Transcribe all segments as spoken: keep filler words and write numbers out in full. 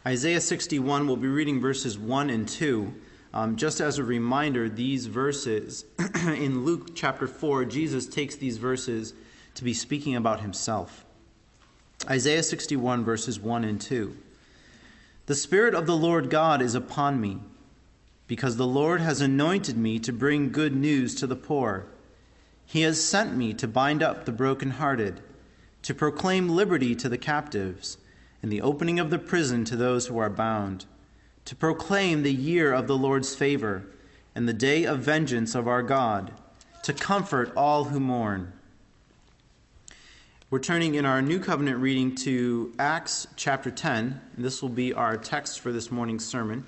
Isaiah sixty-one, we'll be reading verses one and two. Um, just as a reminder, these verses, in Luke chapter four, Jesus takes these verses to be speaking about himself. Isaiah sixty-one, verses one and two. The Spirit of the Lord God is upon me, because the Lord has anointed me to bring good news to the poor. He has sent me to bind up the brokenhearted, to proclaim liberty to the captives, and the opening of the prison to those who are bound, to proclaim the year of the Lord's favor and the day of vengeance of our God, to comfort all who mourn. We're turning in our New Covenant reading to Acts chapter ten, and this will be our text for this morning's sermon.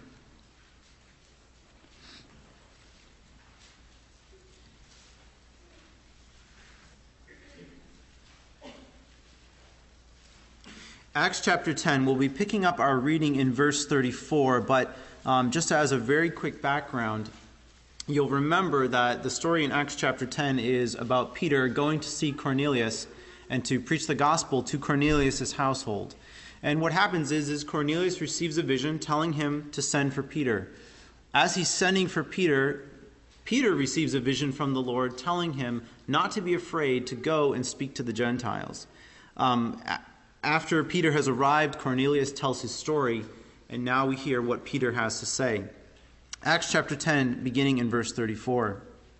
Acts chapter ten, we'll be picking up our reading in verse thirty-four, but um, just as a very quick background, you'll remember that the story in Acts chapter ten is about Peter going to see Cornelius and to preach the gospel to Cornelius' household. And what happens is, is Cornelius receives a vision telling him to send for Peter. As he's sending for Peter, Peter receives a vision from the Lord telling him not to be afraid to go and speak to the Gentiles. Um, After Peter has arrived, Cornelius tells his story, and now we hear what Peter has to say. Acts chapter ten, beginning in verse thirty-four.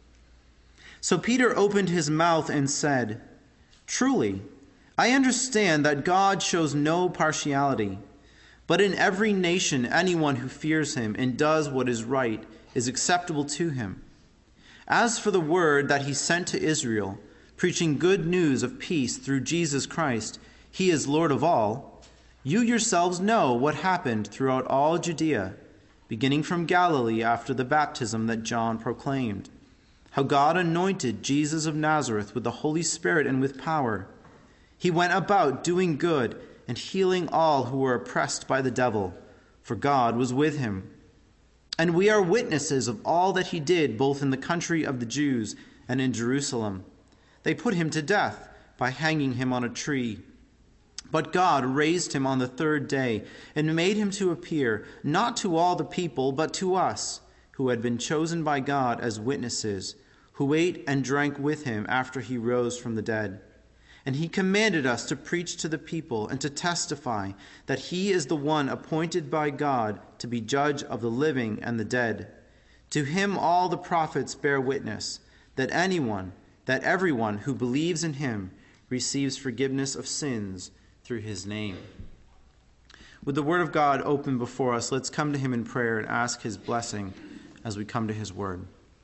So Peter opened his mouth and said, "Truly, I understand that God shows no partiality, but in every nation anyone who fears him and does what is right is acceptable to him. As for the word that he sent to Israel, preaching good news of peace through Jesus Christ, He is Lord of all. You yourselves know what happened throughout all Judea, beginning from Galilee after the baptism that John proclaimed, how God anointed Jesus of Nazareth with the Holy Spirit and with power. He went about doing good and healing all who were oppressed by the devil, for God was with him. And we are witnesses of all that he did, both in the country of the Jews and in Jerusalem. They put him to death by hanging him on a tree. But God raised him on the third day and made him to appear, not to all the people, but to us, who had been chosen by God as witnesses, who ate and drank with him after he rose from the dead. And he commanded us to preach to the people and to testify that he is the one appointed by God to be judge of the living and the dead. To him all the prophets bear witness, that anyone, that everyone who believes in him receives forgiveness of sins through his name." With the word of God open before us, let's come to him in prayer and ask his blessing as we come to his word.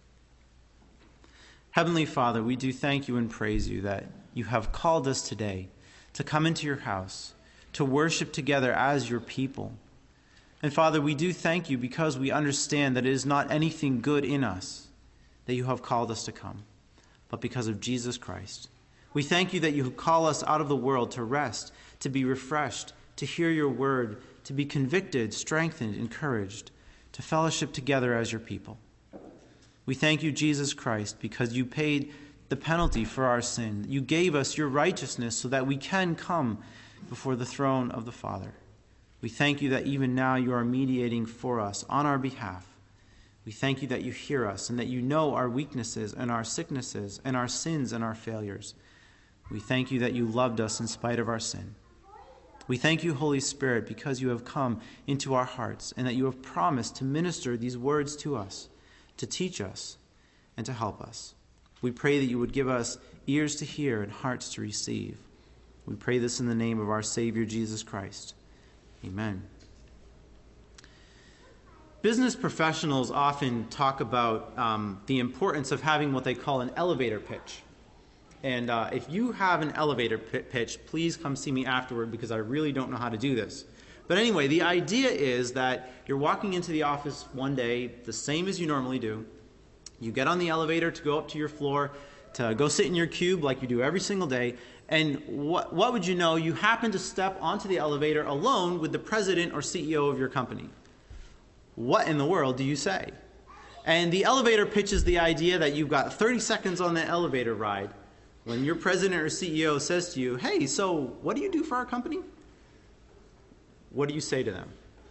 Heavenly Father, we do thank you and praise you that you have called us today to come into your house, to worship together as your people. And Father, we do thank you because we understand that it is not anything good in us that you have called us to come, but because of Jesus Christ. We thank you that you call us out of the world to rest, to be refreshed, to hear your word, to be convicted, strengthened, encouraged, to fellowship together as your people. We thank you, Jesus Christ, because you paid the penalty for our sin. You gave us your righteousness so that we can come before the throne of the Father. We thank you that even now you are mediating for us on our behalf. We thank you that you hear us and that you know our weaknesses and our sicknesses and our sins and our failures. We thank you that you loved us in spite of our sin. We thank you, Holy Spirit, because you have come into our hearts and that you have promised to minister these words to us, to teach us, and to help us. We pray that you would give us ears to hear and hearts to receive. We pray this in the name of our Savior, Jesus Christ. Amen. Business professionals often talk about um, the importance of having what they call an elevator pitch. And uh, if you have an elevator pitch, please come see me afterward because I really don't know how to do this. But anyway, the idea is that you're walking into the office one day, the same as you normally do. You get on the elevator to go up to your floor, to go sit in your cube like you do every single day. And what, what would you know? You happen to step onto the elevator alone with the president or C E O of your company. What in the world do you say? And the elevator pitches the idea that you've got thirty seconds on the elevator ride. When your president or C E O says to you, "Hey, so what do you do for our company?" What do you say to them?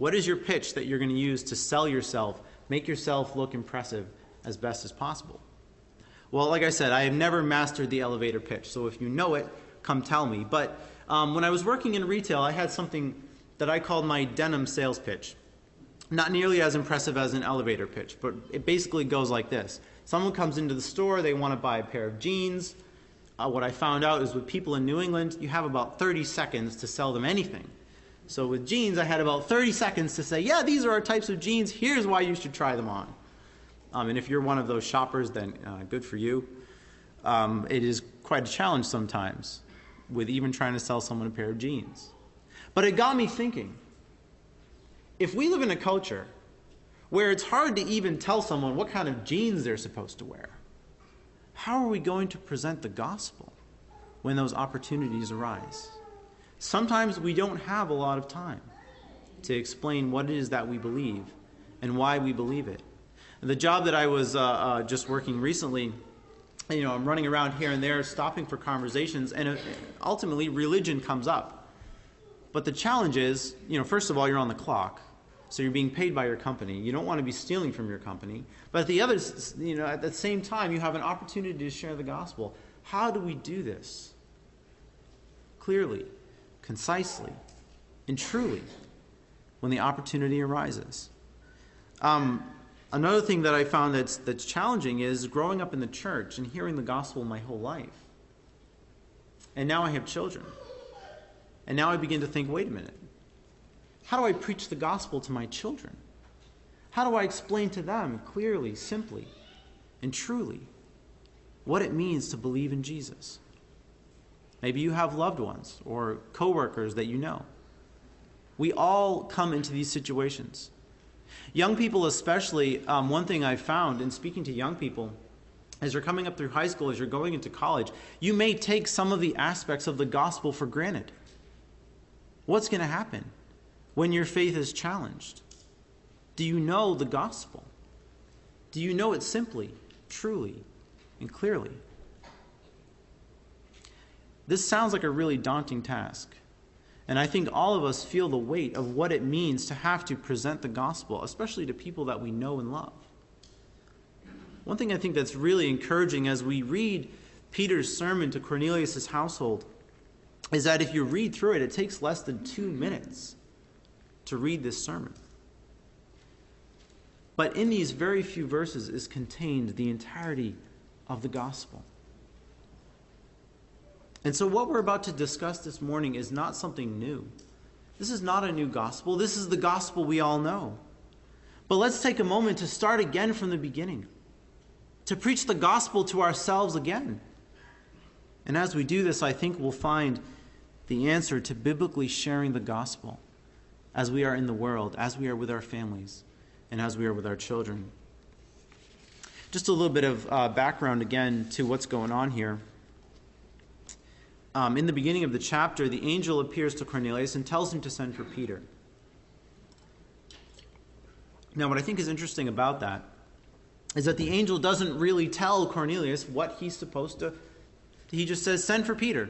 What is your pitch that you're going to use to sell yourself, make yourself look impressive as best as possible? Well, like I said, I have never mastered the elevator pitch, so if you know it, come tell me. But um, when I was working in retail, I had something that I called my denim sales pitch. Not nearly as impressive as an elevator pitch, but it basically goes like this. Someone comes into the store, they want to buy a pair of jeans. Uh, what I found out is with people in New England, you have about thirty seconds to sell them anything. So with jeans, I had about thirty seconds to say, yeah, these are our types of jeans. Here's why you should try them on. Um, and if you're one of those shoppers, then uh, good for you. Um, it is quite a challenge sometimes with even trying to sell someone a pair of jeans. But it got me thinking, if we live in a culture where it's hard to even tell someone what kind of jeans they're supposed to wear, how are we going to present the gospel when those opportunities arise? Sometimes we don't have a lot of time to explain what it is that we believe and why we believe it. The job that I was uh, uh, just working recently, you know, I'm running around here and there stopping for conversations, and ultimately religion comes up. But the challenge is, you know, first of all, you're on the clock, so you're being paid by your company. You don't want to be stealing from your company. But at the other, you know, at the same time, you have an opportunity to share the gospel. How do we do this? Clearly, concisely, and truly, when the opportunity arises. Um, another thing that I found that's that's challenging is growing up in the church and hearing the gospel my whole life. And now I have children. And now I begin to think, wait a minute. How do I preach the gospel to my children? How do I explain to them clearly, simply, and truly what it means to believe in Jesus? Maybe you have loved ones or coworkers that you know. We all come into these situations. Young people especially, um, one thing I've found in speaking to young people, as you're coming up through high school, as you're going into college, you may take some of the aspects of the gospel for granted. What's going to happen when your faith is challenged? Do you know the gospel? Do you know it simply, truly, and clearly? This sounds like a really daunting task. And I think all of us feel the weight of what it means to have to present the gospel, especially to people that we know and love. One thing I think that's really encouraging as we read Peter's sermon to Cornelius' household is that if you read through it, it takes less than two minutes to read this sermon. But in these very few verses is contained the entirety of the gospel. And so what we're about to discuss this morning is not something new. This is not a new gospel. This is the gospel we all know. But let's take a moment to start again from the beginning, to preach the gospel to ourselves again. And as we do this, I think we'll find the answer to biblically sharing the gospel as we are in the world, as we are with our families, and as we are with our children. Just a little bit of uh, background again to what's going on here. Um, in the beginning of the chapter, the angel appears to Cornelius and tells him to send for Peter. Now, what I think is interesting about that is that the angel doesn't really tell Cornelius what he's supposed to. He just says, send for Peter.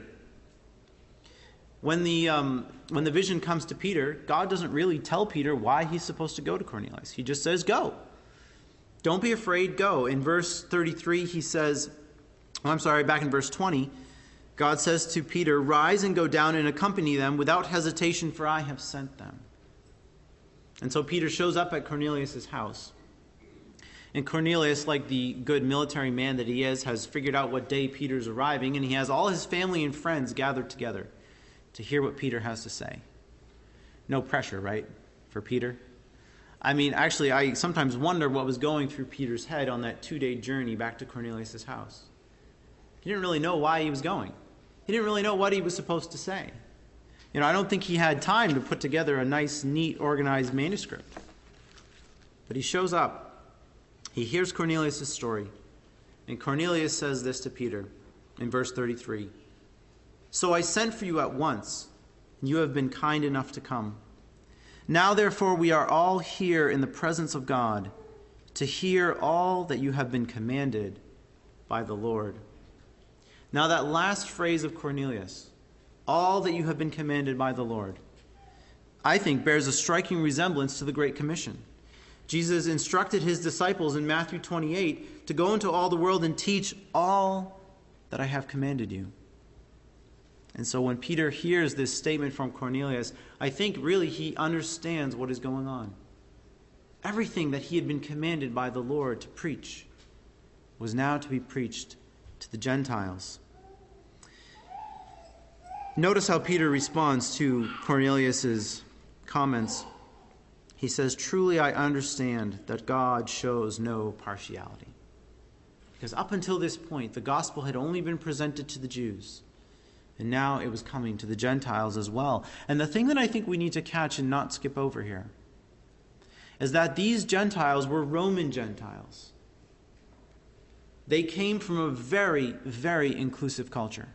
When the um, when the vision comes to Peter, God doesn't really tell Peter why he's supposed to go to Cornelius. He just says, go. Don't be afraid, go. In verse thirty-three, he says, oh, I'm sorry, back in verse twenty, God says to Peter, rise and go down and accompany them without hesitation, for I have sent them. And so Peter shows up at Cornelius' house. And Cornelius, like the good military man that he is, has figured out what day Peter's arriving, and he has all his family and friends gathered together to hear what Peter has to say. No pressure, right, for Peter? I mean, actually, I sometimes wonder what was going through Peter's head on that two-day journey back to Cornelius' house. He didn't really know why he was going. He didn't really know what he was supposed to say. You know, I don't think he had time to put together a nice, neat, organized manuscript. But he shows up. He hears Cornelius' story. And Cornelius says this to Peter in verse thirty-three. So I sent for you at once, and you have been kind enough to come. Now, therefore, we are all here in the presence of God to hear all that you have been commanded by the Lord. Now, that last phrase of Cornelius, all that you have been commanded by the Lord, I think, bears a striking resemblance to the Great Commission. Jesus instructed his disciples in Matthew twenty-eight to go into all the world and teach all that I have commanded you. And so when Peter hears this statement from Cornelius, I think really he understands what is going on. Everything that he had been commanded by the Lord to preach was now to be preached to the Gentiles. Notice how Peter responds to Cornelius's comments. He says, "Truly I understand that God shows no partiality." Because up until this point, the gospel had only been presented to the Jews. And now it was coming to the Gentiles as well. And the thing that I think we need to catch and not skip over here is that these Gentiles were Roman Gentiles. They came from a very, very inclusive culture.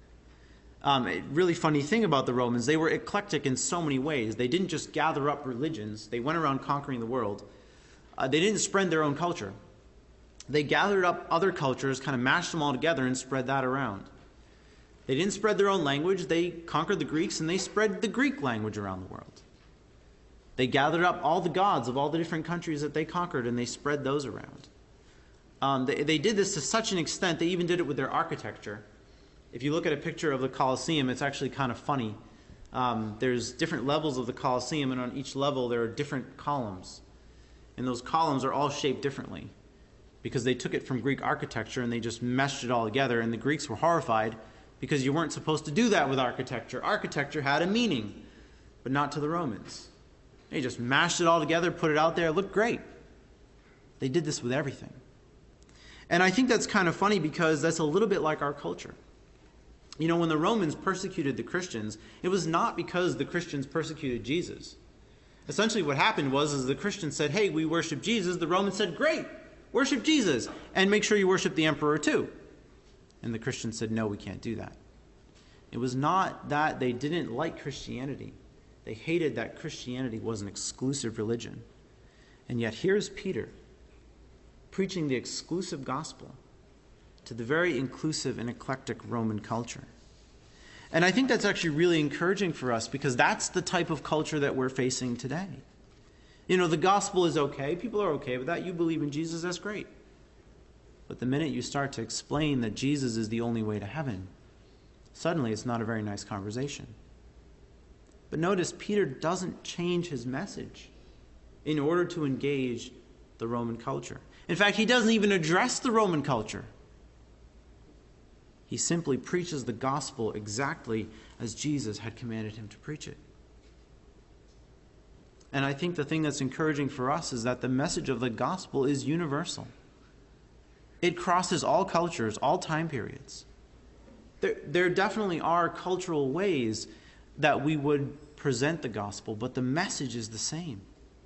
Um, a really funny thing about the Romans, they were eclectic in so many ways. They didn't just gather up religions. They went around conquering the world. Uh, they didn't spread their own culture. They gathered up other cultures, kind of mashed them all together and spread that around. They didn't spread their own language. They conquered the Greeks and they spread the Greek language around the world. They gathered up all the gods of all the different countries that they conquered and they spread those around. Um, they, they did this to such an extent, they even did it with their architecture. If you look at a picture of the Colosseum, it's actually kind of funny. Um, there's different levels of the Colosseum, and on each level there are different columns. And those columns are all shaped differently because they took it from Greek architecture and they just meshed it all together. And the Greeks were horrified because you weren't supposed to do that with architecture. Architecture had a meaning, but not to the Romans. They just mashed it all together, put it out there, it looked great. They did this with everything. And I think that's kind of funny because that's a little bit like our culture. You know, when the Romans persecuted the Christians, it was not because the Christians persecuted Jesus. Essentially what happened was is the Christians said, hey, we worship Jesus. The Romans said, great, worship Jesus. And make sure you worship the emperor too. And the Christians said, no, we can't do that. It was not that they didn't like Christianity. They hated that Christianity was an exclusive religion. And yet here's Peter preaching the exclusive gospel to the very inclusive and eclectic Roman culture. And I think that's actually really encouraging for us because that's the type of culture that we're facing today. You know, the gospel is okay. People are okay with that. You believe in Jesus, that's great. But the minute you start to explain that Jesus is the only way to heaven, suddenly it's not a very nice conversation. But notice, Peter doesn't change his message in order to engage the Roman culture. In fact, he doesn't even address the Roman culture. He simply preaches the gospel exactly as Jesus had commanded him to preach it. And I think the thing that's encouraging for us is that the message of the gospel is universal. It crosses all cultures, all time periods. There, there definitely are cultural ways that we would present the gospel, but the message is the same.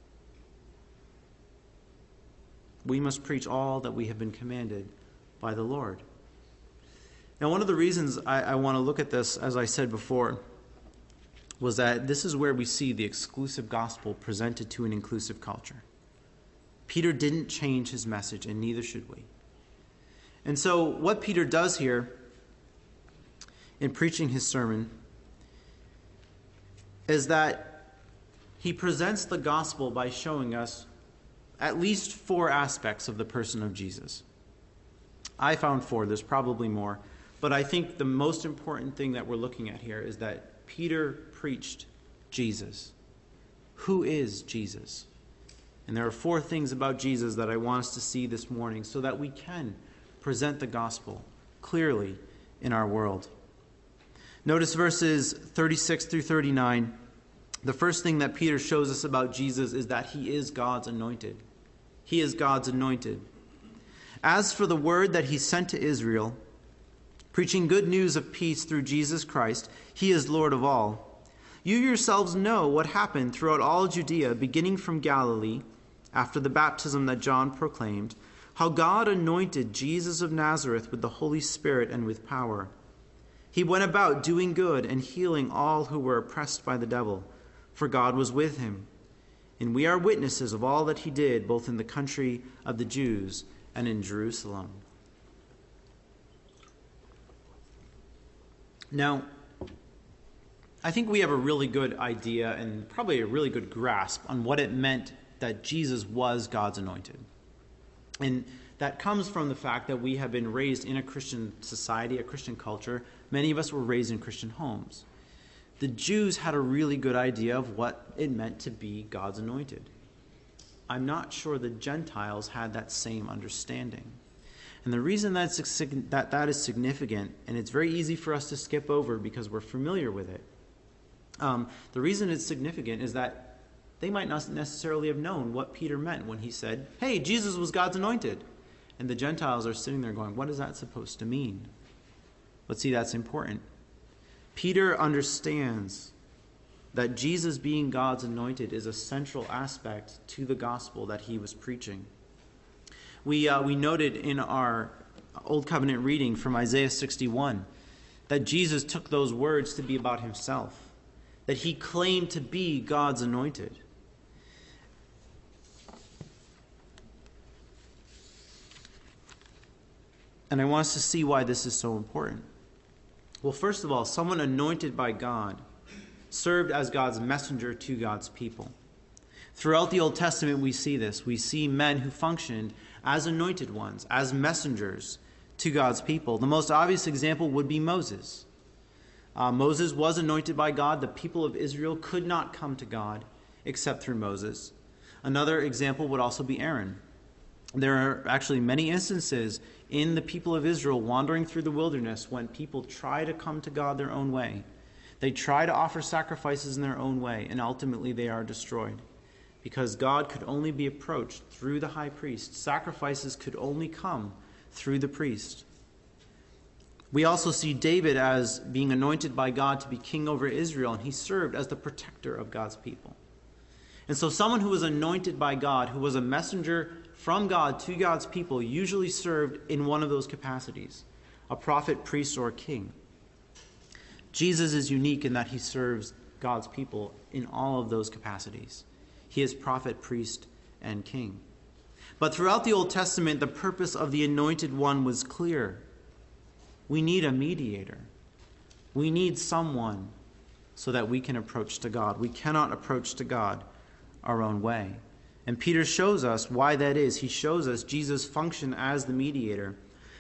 We must preach all that we have been commanded by the Lord. Now, one of the reasons I, I want to look at this, as I said before, was that this is where we see the exclusive gospel presented to an inclusive culture. Peter didn't change his message, and neither should we. And so what Peter does here in preaching his sermon is that he presents the gospel by showing us at least four aspects of the person of Jesus. I found four. There's probably more. But I think the most important thing that we're looking at here is that Peter preached Jesus. Who is Jesus? And there are four things about Jesus that I want us to see this morning so that we can present the gospel clearly in our world. Notice verses thirty-six through thirty-nine. The first thing that Peter shows us about Jesus is that he is God's anointed. He is God's anointed. As for the word that he sent to Israel, preaching good news of peace through Jesus Christ, he is Lord of all. You yourselves know what happened throughout all Judea, beginning from Galilee, after the baptism that John proclaimed, how God anointed Jesus of Nazareth with the Holy Spirit and with power. He went about doing good and healing all who were oppressed by the devil, for God was with him. And we are witnesses of all that he did, both in the country of the Jews and in Jerusalem. Now, I think we have a really good idea and probably a really good grasp on what it meant that Jesus was God's anointed. And that comes from the fact that we have been raised in a Christian society, a Christian culture. Many of us were raised in Christian homes. The Jews had a really good idea of what it meant to be God's anointed. I'm not sure the Gentiles had that same understanding. And the reason that's, that that is significant, and it's very easy for us to skip over because we're familiar with it, um, the reason it's significant is that they might not necessarily have known what Peter meant when he said, hey, Jesus was God's anointed. And the Gentiles are sitting there going, what is that supposed to mean? But see, that's important. Peter understands that Jesus being God's anointed is a central aspect to the gospel that he was preaching. We, uh, we noted in our Old Covenant reading from Isaiah sixty-one that Jesus took those words to be about himself, that he claimed to be God's anointed. And I want us to see why this is so important. Well, first of all, someone anointed by God served as God's messenger to God's people. Throughout the Old Testament, we see this. We see men who functioned as anointed ones, as messengers to God's people. The most obvious example would be Moses. Uh, Moses was anointed by God. The people of Israel could not come to God except through Moses. Another example would also be Aaron. There are actually many instances in the people of Israel wandering through the wilderness when people try to come to God their own way. They try to offer sacrifices in their own way, and ultimately they are destroyed. Because God could only be approached through the high priest. Sacrifices could only come through the priest. We also see David as being anointed by God to be king over Israel, and he served as the protector of God's people. And so someone who was anointed by God, who was a messenger from God to God's people, usually served in one of those capacities, a prophet, priest, or king. Jesus is unique in that he serves God's people in all of those capacities. He is prophet, priest, and king. But throughout the Old Testament, the purpose of the anointed one was clear. We need a mediator. We need someone so that we can approach to God. We cannot approach to God our own way. And Peter shows us why that is. He shows us Jesus' function as the mediator.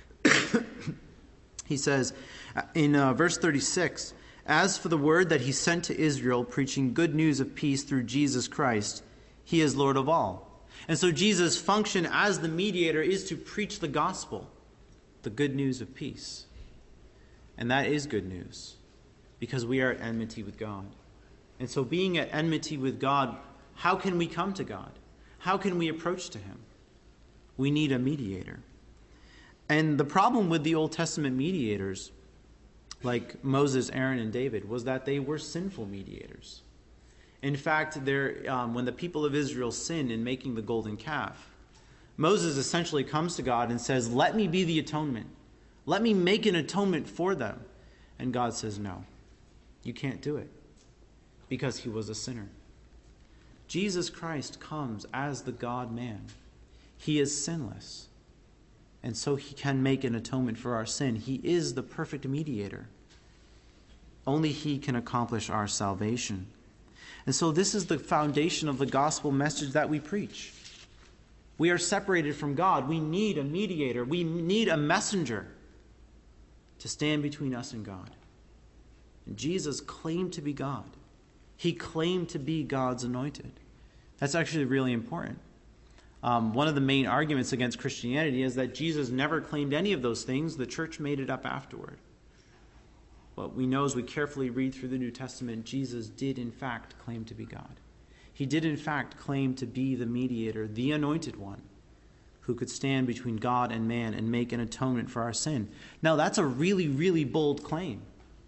He says in uh, verse thirty-six, as for the word that he sent to Israel, preaching good news of peace through Jesus Christ, he is Lord of all. And so Jesus' function as the mediator is to preach the gospel, the good news of peace. And that is good news because we are at enmity with God. And so being at enmity with God, how can we come to God? How can we approach to him? We need a mediator. And the problem with the Old Testament mediators, like Moses, Aaron, and David, was that they were sinful mediators. In fact, um, when the people of Israel sinned in making the golden calf, Moses essentially comes to God and says, let me be the atonement. Let me make an atonement for them. And God says, no, you can't do it because he was a sinner. Jesus Christ comes as the God-man. He is sinless. And so he can make an atonement for our sin. He is the perfect mediator. Only he can accomplish our salvation. And so this is the foundation of the gospel message that we preach. We are separated from God. We need a mediator. We need a messenger to stand between us and God. And Jesus claimed to be God. He claimed to be God's anointed. That's actually really important. Um, one of the main arguments against Christianity is that Jesus never claimed any of those things. The church made it up afterward. What we know as we carefully read through the New Testament, Jesus did in fact claim to be God. He did in fact claim to be the mediator, the anointed one, who could stand between God and man and make an atonement for our sin. Now that's a really, really bold claim.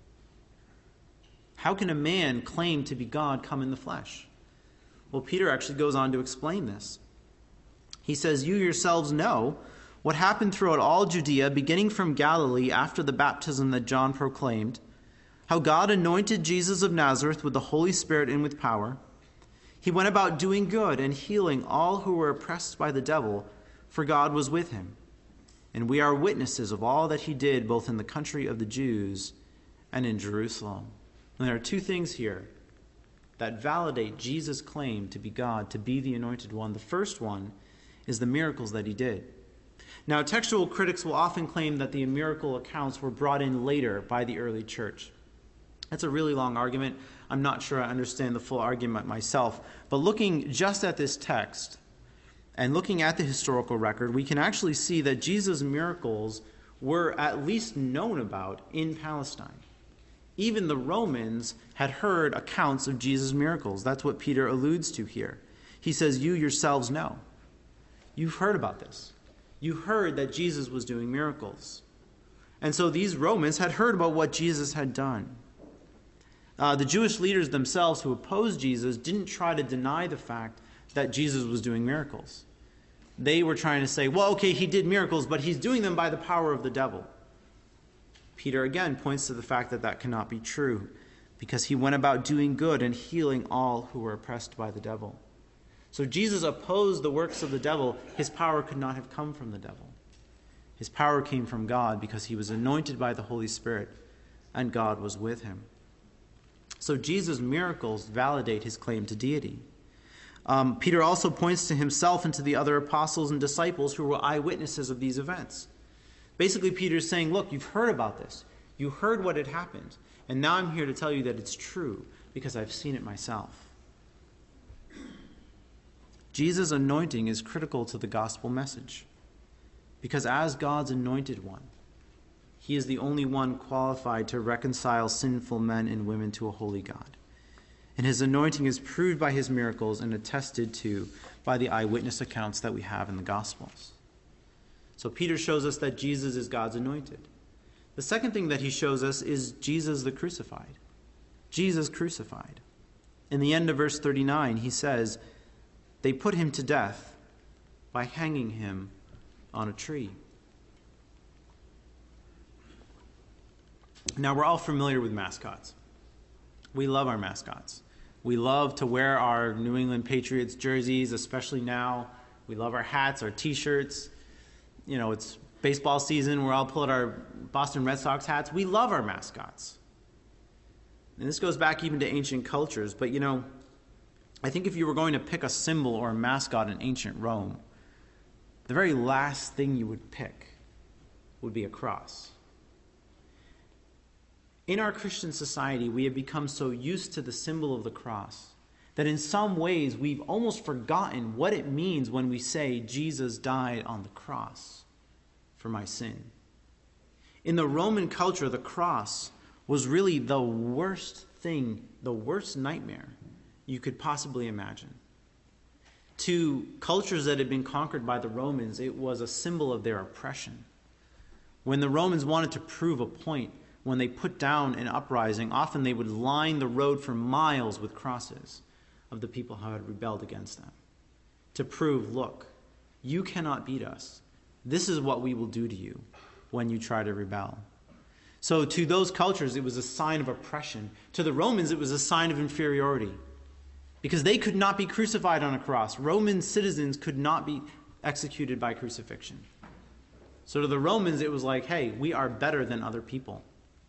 How can a man claim to be God come in the flesh? Well, Peter actually goes on to explain this. He says, you yourselves know what happened throughout all Judea, beginning from Galilee after the baptism that John proclaimed, how God anointed Jesus of Nazareth with the Holy Spirit and with power. He went about doing good and healing all who were oppressed by the devil, for God was with him. And we are witnesses of all that he did, both in the country of the Jews and in Jerusalem. And there are two things here that validate Jesus' claim to be God, to be the Anointed One. The first one is the miracles that he did. Now, textual critics will often claim that the miracle accounts were brought in later by the early church. That's a really long argument. I'm not sure I understand the full argument myself. But looking just at this text and looking at the historical record, we can actually see that Jesus' miracles were at least known about in Palestine. Even the Romans had heard accounts of Jesus' miracles. That's what Peter alludes to here. He says, you yourselves know. You've heard about this. You heard that Jesus was doing miracles. And so these Romans had heard about what Jesus had done. Uh, the Jewish leaders themselves who opposed Jesus didn't try to deny the fact that Jesus was doing miracles. They were trying to say, well, okay, he did miracles, but he's doing them by the power of the devil. Peter again points to the fact that that cannot be true, because he went about doing good and healing all who were oppressed by the devil. So Jesus opposed the works of the devil. His power could not have come from the devil. His power came from God because he was anointed by the Holy Spirit and God was with him. So Jesus' miracles validate his claim to deity. Um, Peter also points to himself and to the other apostles and disciples who were eyewitnesses of these events. Basically, Peter's saying, look, you've heard about this. You heard what had happened. And now I'm here to tell you that it's true because I've seen it myself. Jesus' anointing is critical to the gospel message because as God's anointed one, he is the only one qualified to reconcile sinful men and women to a holy God. And his anointing is proved by his miracles and attested to by the eyewitness accounts that we have in the Gospels. So Peter shows us that Jesus is God's anointed. The second thing that he shows us is Jesus the crucified. Jesus crucified. In the end of verse thirty-nine, he says, they put him to death by hanging him on a tree. Now, we're all familiar with mascots. We love our mascots. We love to wear our New England Patriots jerseys, especially now. We love our hats, our T-shirts. You know, it's baseball season. We're all pulling our Boston Red Sox hats. We love our mascots. And this goes back even to ancient cultures. But, you know, I think if you were going to pick a symbol or a mascot in ancient Rome, the very last thing you would pick would be a cross. In our Christian society, we have become so used to the symbol of the cross that in some ways we've almost forgotten what it means when we say Jesus died on the cross for my sin. In the Roman culture, the cross was really the worst thing, the worst nightmare you could possibly imagine. To cultures that had been conquered by the Romans, it was a symbol of their oppression. When the Romans wanted to prove a point, when they put down an uprising, often they would line the road for miles with crosses of the people who had rebelled against them to prove, look, you cannot beat us. This is what we will do to you when you try to rebel. So to those cultures, it was a sign of oppression. To the Romans, it was a sign of inferiority because they could not be crucified on a cross. Roman citizens could not be executed by crucifixion. So to the Romans, it was like, hey, we are better than other people.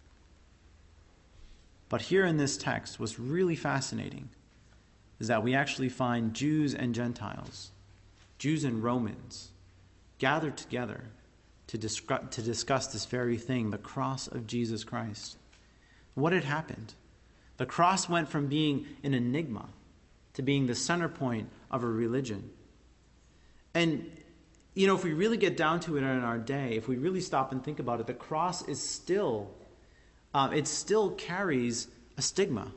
But here in this text, what's really fascinating is that we actually find Jews and Gentiles, Jews and Romans, gathered together to discuss, to discuss this very thing, the cross of Jesus Christ. What had happened? The cross went from being an enigma to being the center point of a religion. And, you know, if we really get down to it in our day, if we really stop and think about it, the cross is still Uh, it still carries a stigma.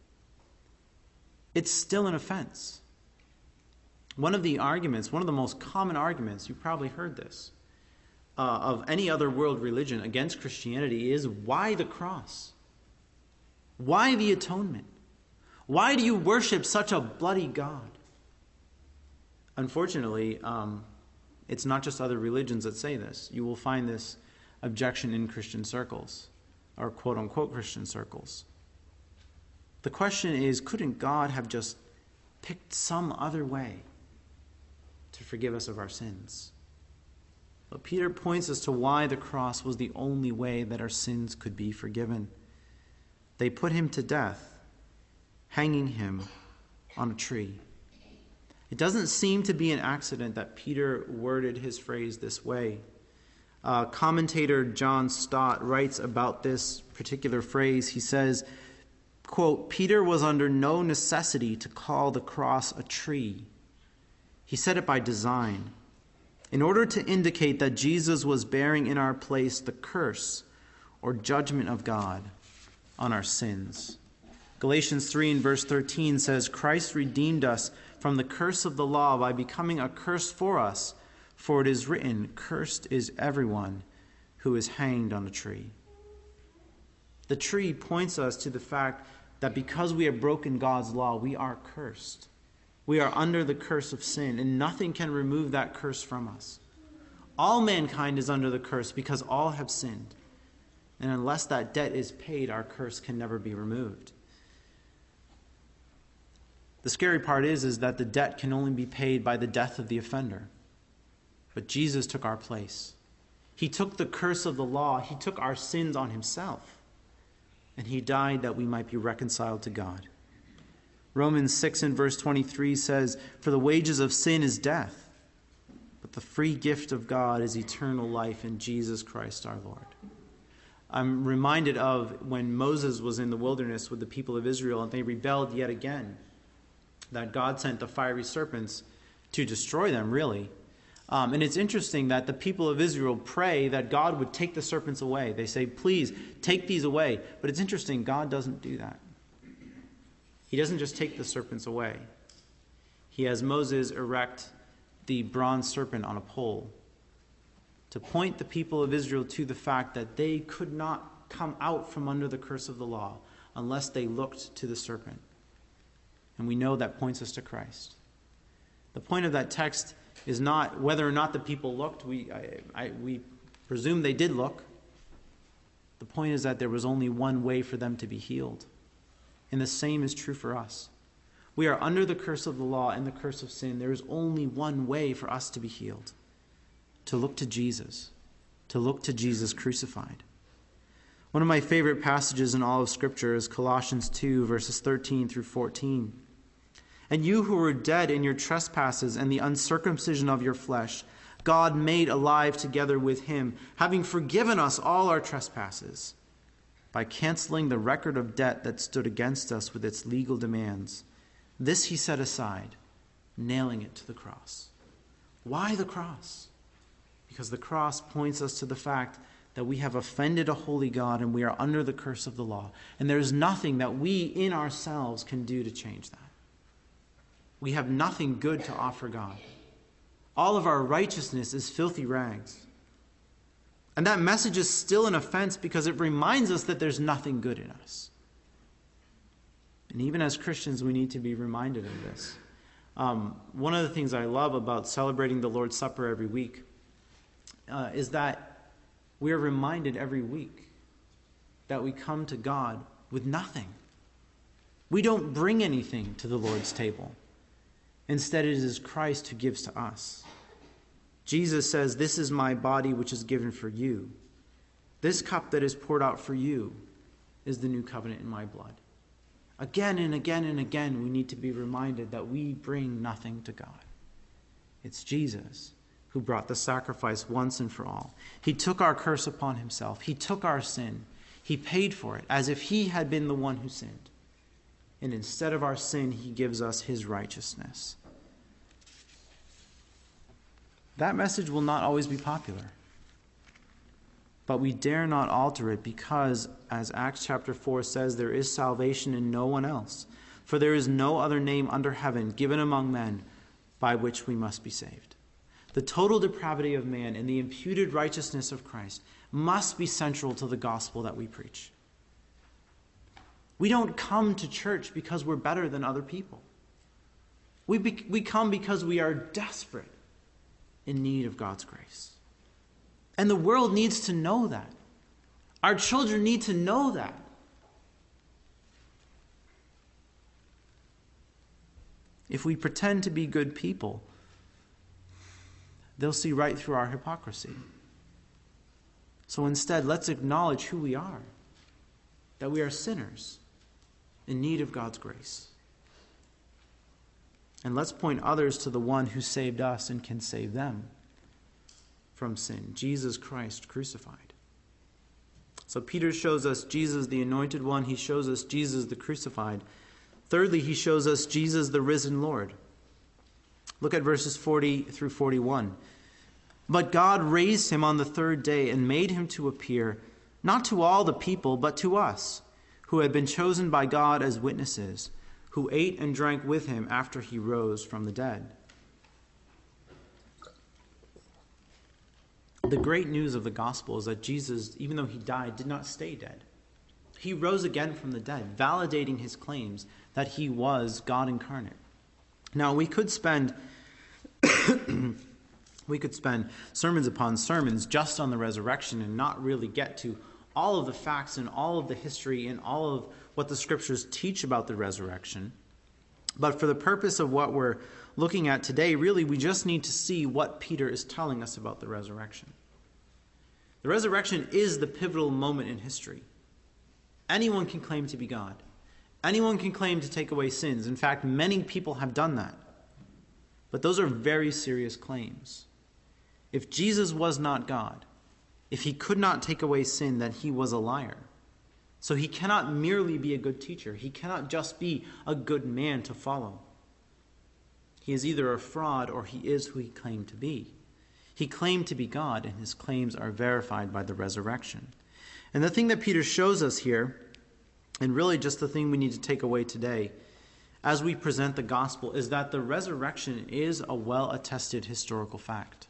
It's still an offense. One of the arguments, one of the most common arguments, you've probably heard this, uh, of any other world religion against Christianity is, why the cross? Why the atonement? Why do you worship such a bloody God? Unfortunately, um, it's not just other religions that say this. You will find this objection in Christian circles, or quote-unquote Christian circles. The question is, couldn't God have just picked some other way to forgive us of our sins? But Peter points us to why the cross was the only way that our sins could be forgiven. They put him to death, hanging him on a tree. It doesn't seem to be an accident that Peter worded his phrase this way. Uh, commentator John Stott writes about this particular phrase. He says, quote, Peter was under no necessity to call the cross a tree. He said it by design, in order to indicate that Jesus was bearing in our place the curse or judgment of God on our sins. Galatians three and verse thirteen says, Christ redeemed us from the curse of the law by becoming a curse for us, for it is written, cursed is everyone who is hanged on a tree. The tree points us to the fact that because we have broken God's law, we are cursed. We are under the curse of sin, and nothing can remove that curse from us. All mankind is under the curse because all have sinned. And unless that debt is paid, our curse can never be removed. The scary part is, is that the debt can only be paid by the death of the offender. But Jesus took our place. He took the curse of the law. He took our sins on himself. And he died that we might be reconciled to God. Romans six and verse twenty-three says, for the wages of sin is death, but the free gift of God is eternal life in Jesus Christ our Lord. I'm reminded of when Moses was in the wilderness with the people of Israel and they rebelled yet again, that God sent the fiery serpents to destroy them, really. Um, and it's interesting that the people of Israel pray that God would take the serpents away. They say, please, take these away. But it's interesting, God doesn't do that. He doesn't just take the serpents away. He has Moses erect the bronze serpent on a pole to point the people of Israel to the fact that they could not come out from under the curse of the law unless they looked to the serpent. And we know that points us to Christ. The point of that text is not whether or not the people looked. We, I, I, we presume they did look. The point is that there was only one way for them to be healed. And the same is true for us. We are under the curse of the law and the curse of sin. There is only one way for us to be healed. To look to Jesus. To look to Jesus crucified. One of my favorite passages in all of Scripture is Colossians two, verses thirteen through fourteen. And you who were dead in your trespasses and the uncircumcision of your flesh, God made alive together with him, having forgiven us all our trespasses, by canceling the record of debt that stood against us with its legal demands. This he set aside, nailing it to the cross. Why the cross? Because the cross points us to the fact that we have offended a holy God and we are under the curse of the law. And there is nothing that we in ourselves can do to change that. We have nothing good to offer God. All of our righteousness is filthy rags. And that message is still an offense because it reminds us that there's nothing good in us. And even as Christians, we need to be reminded of this. Um, one of the things I love about celebrating the Lord's Supper every week uh, is that we are reminded every week that we come to God with nothing. We don't bring anything to the Lord's table. Instead, it is Christ who gives to us. Jesus says, this is my body which is given for you. This cup that is poured out for you is the new covenant in my blood. Again and again and again, we need to be reminded that we bring nothing to God. It's Jesus who brought the sacrifice once and for all. He took our curse upon himself. He took our sin. He paid for it as if he had been the one who sinned. And instead of our sin, he gives us his righteousness. That message will not always be popular. But we dare not alter it because, as Acts chapter four says, there is salvation in no one else. For there is no other name under heaven given among men by which we must be saved. The total depravity of man and the imputed righteousness of Christ must be central to the gospel that we preach. We don't come to church because we're better than other people. We, be, we come because we are desperate in need of God's grace. And the world needs to know that. Our children need to know that. If we pretend to be good people, they'll see right through our hypocrisy. So instead, let's acknowledge who we are. that we are sinners in need of God's grace. And let's point others to the one who saved us and can save them from sin, Jesus Christ crucified. So Peter shows us Jesus the anointed one. He shows us Jesus the crucified. Thirdly, he shows us Jesus the risen Lord. Look at verses forty through forty-one. But God raised him on the third day and made him to appear, not to all the people, but to us, who had been chosen by God as witnesses, who ate and drank with him after he rose from the dead. The great news of the gospel is that Jesus, even though he died, did not stay dead. He rose again from the dead, validating his claims that he was God incarnate. Now, we could spend we could spend sermons upon sermons just on the resurrection and not really get to all of the facts and all of the history and all of what the scriptures teach about the resurrection. But for the purpose of what we're looking at today, really, we just need to see what Peter is telling us about the resurrection. The resurrection is the pivotal moment in history. Anyone can claim to be God. Anyone can claim to take away sins. In fact, many people have done that. But those are very serious claims. If Jesus was not God, if he could not take away sin, then he was a liar. So he cannot merely be a good teacher. He cannot just be a good man to follow. He is either a fraud or he is who he claimed to be. He claimed to be God, and his claims are verified by the resurrection. And the thing that Peter shows us here, and really just the thing we need to take away today as we present the gospel, is that the resurrection is a well-attested historical fact.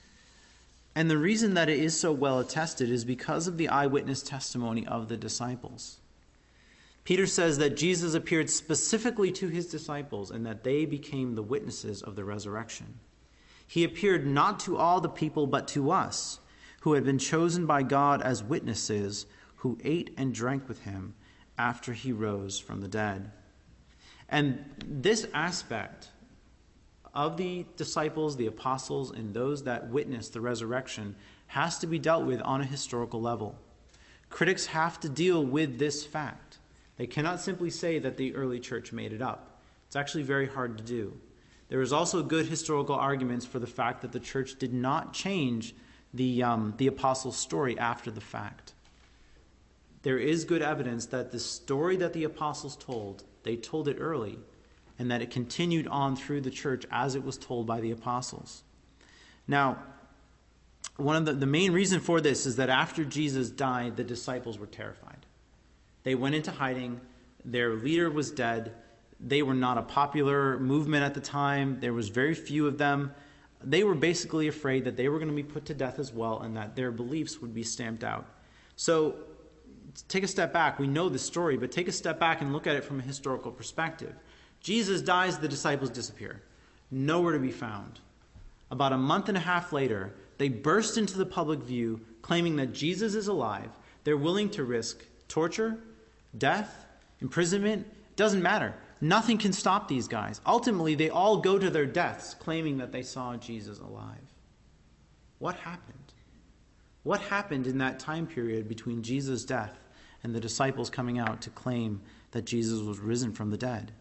And the reason that it is so well attested is because of the eyewitness testimony of the disciples. Peter says that Jesus appeared specifically to his disciples and that they became the witnesses of the resurrection. He appeared not to all the people but to us, who had been chosen by God as witnesses, who ate and drank with him after he rose from the dead. And this aspect of the disciples, the apostles, and those that witnessed the resurrection has to be dealt with on a historical level. Critics have to deal with this fact. They cannot simply say that the early church made it up. It's actually very hard to do. There is also good historical arguments for the fact that the church did not change the, um, the apostles' story after the fact. There is good evidence that the story that the apostles told, they told it early, and that it continued on through the church as it was told by the apostles. Now, one of the, the main reason for this is that after Jesus died, the disciples were terrified. They went into hiding. Their leader was dead. They were not a popular movement at the time. There was very few of them. They were basically afraid that they were going to be put to death as well and that their beliefs would be stamped out. So take a step back. We know the story, but take a step back and look at it from a historical perspective. Jesus dies, the disciples disappear. Nowhere to be found. About a month and a half later, they burst into the public view, claiming that Jesus is alive. They're willing to risk torture, death, imprisonment. It doesn't matter. Nothing can stop these guys. Ultimately, they all go to their deaths, claiming that they saw Jesus alive. What happened? What happened in that time period between Jesus' death and the disciples coming out to claim that Jesus was risen from the dead?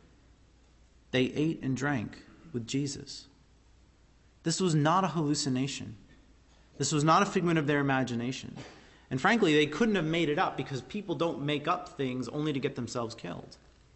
They ate and drank with Jesus. This was not a hallucination. This was not a figment of their imagination. And frankly, they couldn't have made it up because people don't make up things only to get themselves killed.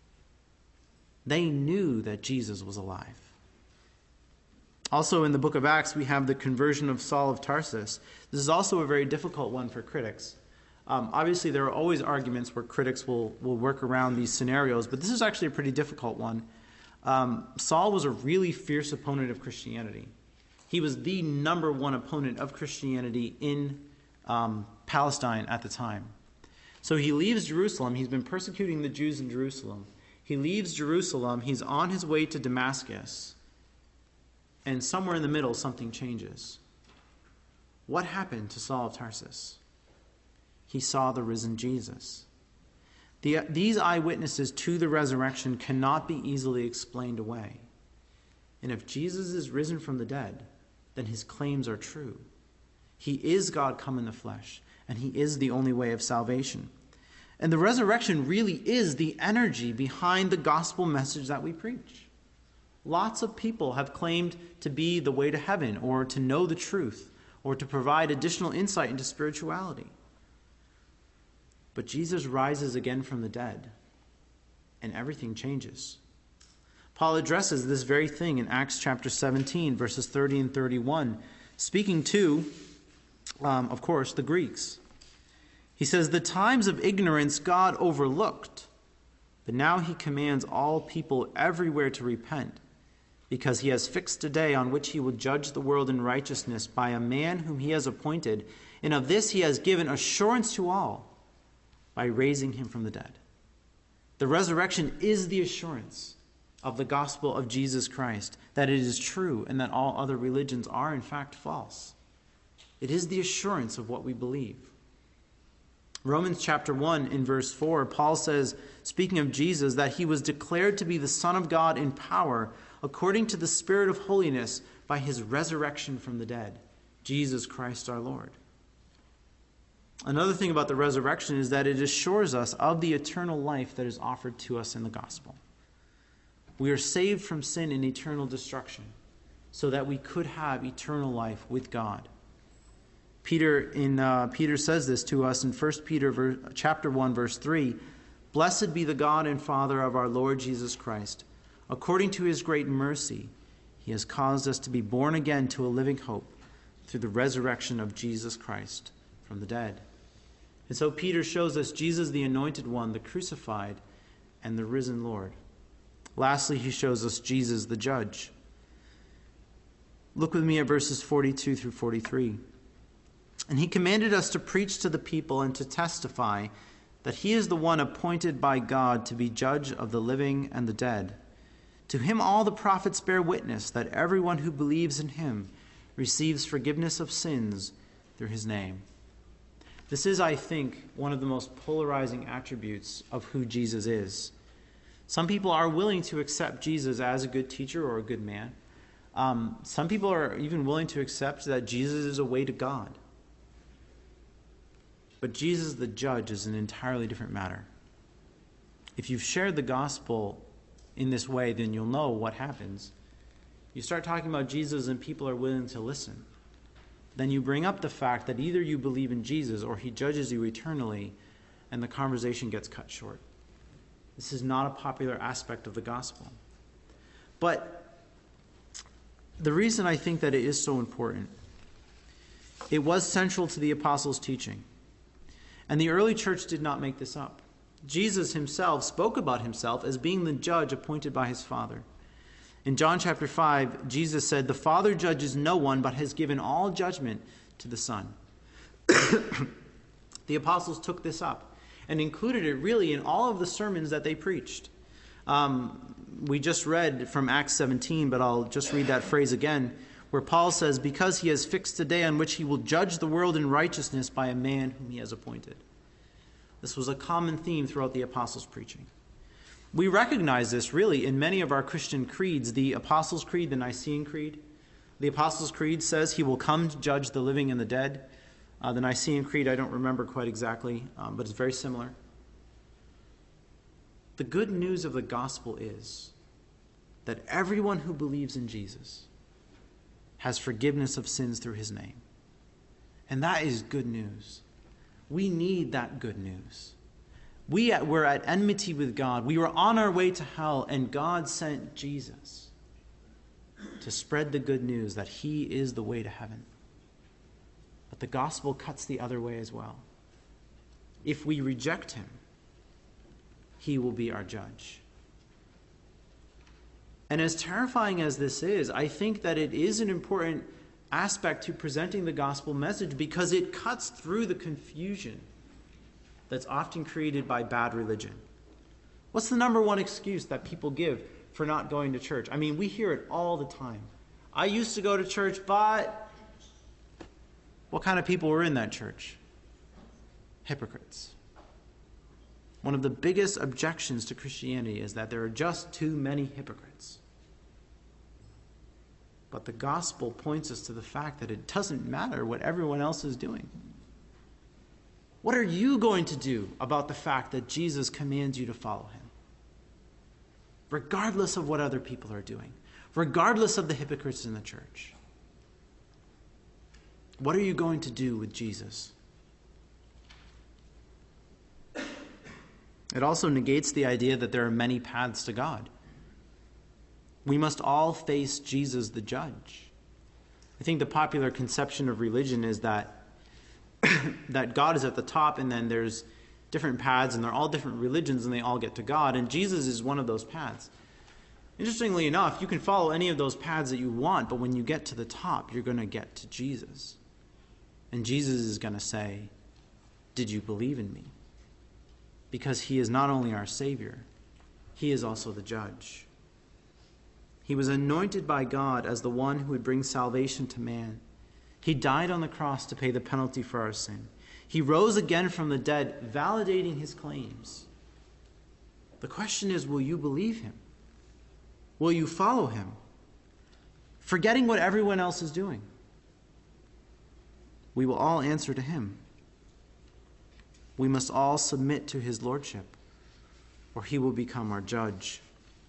They knew that Jesus was alive. Also in the book of Acts, we have the conversion of Saul of Tarsus. This is also a very difficult one for critics. Um, obviously, there are always arguments where critics will, will work around these scenarios, but this is actually a pretty difficult one. Um, Saul was a really fierce opponent of Christianity. He was the number one opponent of Christianity in um, Palestine at the time. So he leaves Jerusalem. He's been persecuting the Jews in Jerusalem. He leaves Jerusalem. He's on his way to Damascus. And somewhere in the middle, something changes. What happened to Saul of Tarsus? He saw the risen Jesus. The, these eyewitnesses to the resurrection cannot be easily explained away. And if Jesus is risen from the dead, then his claims are true. He is God come in the flesh, and he is the only way of salvation. And the resurrection really is the energy behind the gospel message that we preach. Lots of people have claimed to be the way to heaven, or to know the truth, or to provide additional insight into spirituality. But Jesus rises again from the dead, and everything changes. Paul addresses this very thing in Acts chapter seventeen, verses thirty and thirty-one, speaking to, um, of course, the Greeks. He says, "The times of ignorance God overlooked, but now he commands all people everywhere to repent, because he has fixed a day on which he will judge the world in righteousness by a man whom he has appointed, and of this he has given assurance to all by raising him from the dead." The resurrection is the assurance of the gospel of Jesus Christ, that it is true and that all other religions are in fact false. It is the assurance of what we believe. Romans chapter one in verse four, Paul says, speaking of Jesus, that he was declared to be the Son of God in power according to the Spirit of holiness by his resurrection from the dead, Jesus Christ our Lord. Another thing about the resurrection is that it assures us of the eternal life that is offered to us in the gospel. We are saved from sin and eternal destruction so that we could have eternal life with God. Peter in uh, Peter says this to us in First Peter ver- chapter one, verse three, "Blessed be the God and Father of our Lord Jesus Christ. According to his great mercy, he has caused us to be born again to a living hope through the resurrection of Jesus Christ from the dead." And so Peter shows us Jesus the anointed one, the crucified, and the risen Lord. Lastly, he shows us Jesus the judge. Look with me at verses forty-two through forty-three. "And he commanded us to preach to the people and to testify that he is the one appointed by God to be judge of the living and the dead. To him all the prophets bear witness that everyone who believes in him receives forgiveness of sins through his name." This is, I think, one of the most polarizing attributes of who Jesus is. Some people are willing to accept Jesus as a good teacher or a good man. Um, some people are even willing to accept that Jesus is a way to God. But Jesus the judge is an entirely different matter. If you've shared the gospel in this way, then you'll know what happens. You start talking about Jesus and people are willing to listen. Then you bring up the fact that either you believe in Jesus or he judges you eternally, and the conversation gets cut short. This is not a popular aspect of the gospel. But the reason I think that it is so important, it was central to the apostles' teaching. And the early church did not make this up. Jesus himself spoke about himself as being the judge appointed by his Father. In John chapter five, Jesus said, "The Father judges no one, but has given all judgment to the Son." The apostles took this up and included it really in all of the sermons that they preached. Um, we just read from Acts seventeen, but I'll just read that phrase again, where Paul says, "Because he has fixed a day on which he will judge the world in righteousness by a man whom he has appointed." This was a common theme throughout the apostles' preaching. We recognize this really in many of our Christian creeds. The Apostles' Creed, the Nicene Creed. The Apostles' Creed says he will come to judge the living and the dead. Uh, the Nicene Creed, I don't remember quite exactly, um, but it's very similar. The good news of the gospel is that everyone who believes in Jesus has forgiveness of sins through his name. And that is good news. We need that good news. We were at enmity with God. We were on our way to hell, and God sent Jesus to spread the good news that he is the way to heaven. But the gospel cuts the other way as well. If we reject him, he will be our judge. And as terrifying as this is, I think that it is an important aspect to presenting the gospel message because it cuts through the confusion that's often created by bad religion. What's the number one excuse that people give for not going to church? I mean, we hear it all the time. I used to go to church, but what kind of people were in that church? Hypocrites. One of the biggest objections to Christianity is that there are just too many hypocrites. But the gospel points us to the fact that it doesn't matter what everyone else is doing. What are you going to do about the fact that Jesus commands you to follow him? Regardless of what other people are doing, regardless of the hypocrites in the church. What are you going to do with Jesus? It also negates the idea that there are many paths to God. We must all face Jesus the judge. I think the popular conception of religion is that that God is at the top, and then there's different paths, and they're all different religions, and they all get to God, and Jesus is one of those paths. Interestingly enough, you can follow any of those paths that you want, but when you get to the top, you're going to get to Jesus. And Jesus is going to say, did you believe in me? Because he is not only our Savior, he is also the judge. He was anointed by God as the one who would bring salvation to man. He died on the cross to pay the penalty for our sin. He rose again from the dead, validating his claims. The question is, will you believe him? Will you follow him? Forgetting what everyone else is doing. We will all answer to him. We must all submit to his lordship, or he will become our judge.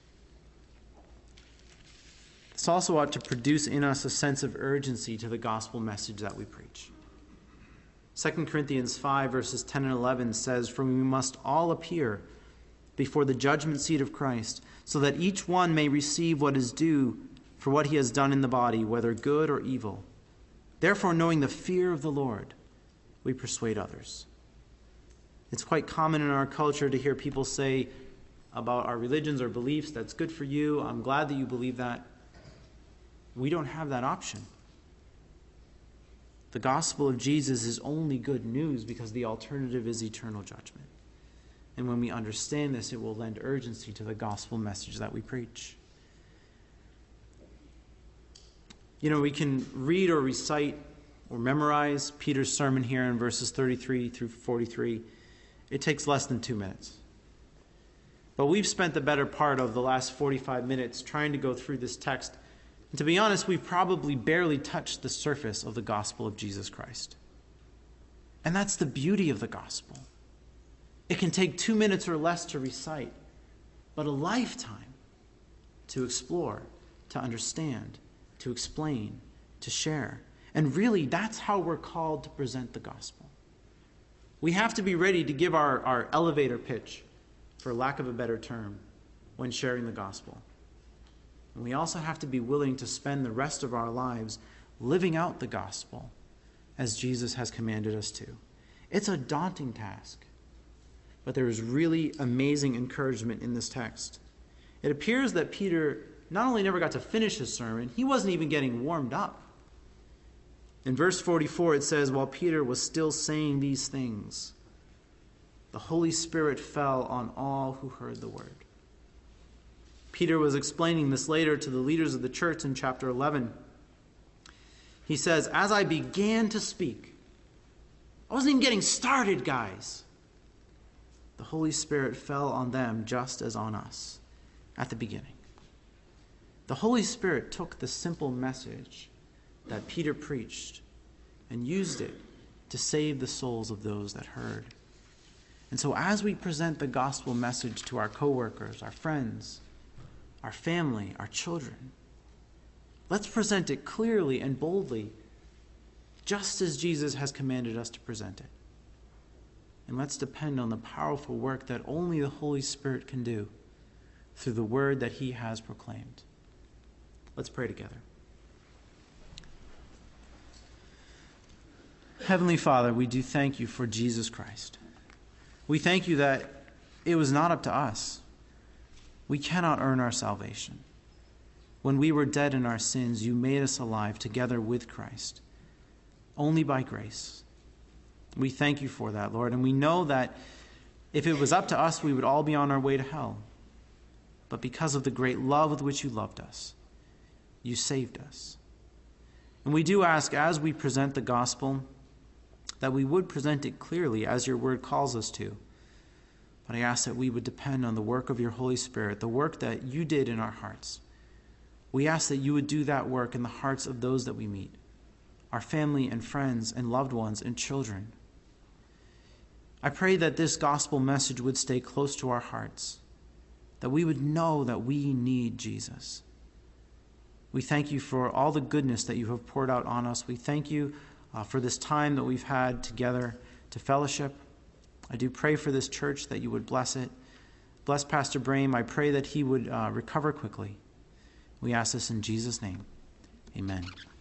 This also ought to produce in us a sense of urgency to the gospel message that we preach. Second Corinthians five, verses ten and eleven says, "For we must all appear before the judgment seat of Christ, so that each one may receive what is due for what he has done in the body, whether good or evil. Therefore, knowing the fear of the Lord, we persuade others." It's quite common in our culture to hear people say about our religions or beliefs, "That's good for you. I'm glad that you believe that." We don't have that option. The gospel of Jesus is only good news because the alternative is eternal judgment. And when we understand this, it will lend urgency to the gospel message that we preach. You know, we can read or recite or memorize Peter's sermon here in verses thirty-three through forty-three. It takes less than two minutes. But we've spent the better part of the last forty-five minutes trying to go through this text. And to be honest, we've probably barely touched the surface of the gospel of Jesus Christ. And that's the beauty of the gospel. It can take two minutes or less to recite, but a lifetime to explore, to understand, to explain, to share. And really, that's how we're called to present the gospel. We have to be ready to give our, our elevator pitch, for lack of a better term, when sharing the gospel. And we also have to be willing to spend the rest of our lives living out the gospel as Jesus has commanded us to. It's a daunting task, but there is really amazing encouragement in this text. It appears that Peter not only never got to finish his sermon, he wasn't even getting warmed up. In verse forty-four, it says, "While Peter was still saying these things, the Holy Spirit fell on all who heard the word." Peter was explaining this later to the leaders of the church in chapter eleven. He says, "As I began to speak," I wasn't even getting started, guys. "The Holy Spirit fell on them just as on us at the beginning." The Holy Spirit took the simple message that Peter preached and used it to save the souls of those that heard. And so as we present the gospel message to our coworkers, our friends, our family, our children, let's present it clearly and boldly, just as Jesus has commanded us to present it. And let's depend on the powerful work that only the Holy Spirit can do through the word that he has proclaimed. Let's pray together. Heavenly Father, we do thank you for Jesus Christ. We thank you that it was not up to us. We cannot earn our salvation. When we were dead in our sins, you made us alive together with Christ, only by grace. We thank you for that, Lord, and we know that if it was up to us, we would all be on our way to hell. But because of the great love with which you loved us, you saved us. And we do ask, as we present the gospel, that we would present it clearly as your word calls us to. But I ask that we would depend on the work of your Holy Spirit, the work that you did in our hearts. We ask that you would do that work in the hearts of those that we meet, our family and friends and loved ones and children. I pray that this gospel message would stay close to our hearts, that we would know that we need Jesus. We thank you for all the goodness that you have poured out on us. We thank you uh, for this time that we've had together to fellowship. I do pray for this church that you would bless it. Bless Pastor Brame. I pray that he would uh, recover quickly. We ask this in Jesus' name. Amen.